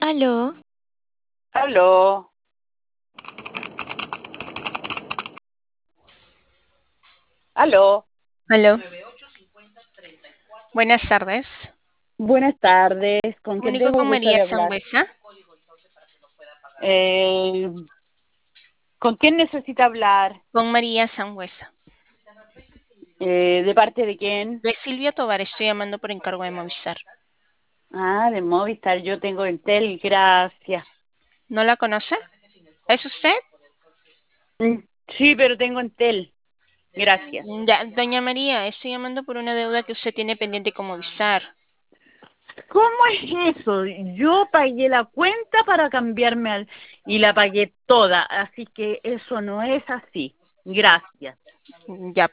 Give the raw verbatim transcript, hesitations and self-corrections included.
Aló, Aló, aló. aló. Buenas tardes. Buenas tardes. ¿Con quién Comunico tengo el con gusto María de hablar? Sangüesa. Eh, ¿Con quién necesita hablar? Con María Sangüesa. Eh, ¿de parte de quién? De Silvia Tovar, estoy llamando por encargo de Movistar. Ah, de Movistar. Yo tengo Entel, gracias. ¿No la conoce? ¿Es usted? Mm, Sí, pero tengo Entel, gracias. Ya, doña María, estoy llamando por una deuda que usted tiene pendiente con Movistar. ¿Cómo es eso? Yo pagué la cuenta para cambiarme al... y la pagué toda, así que eso no es así. Gracias. Ya,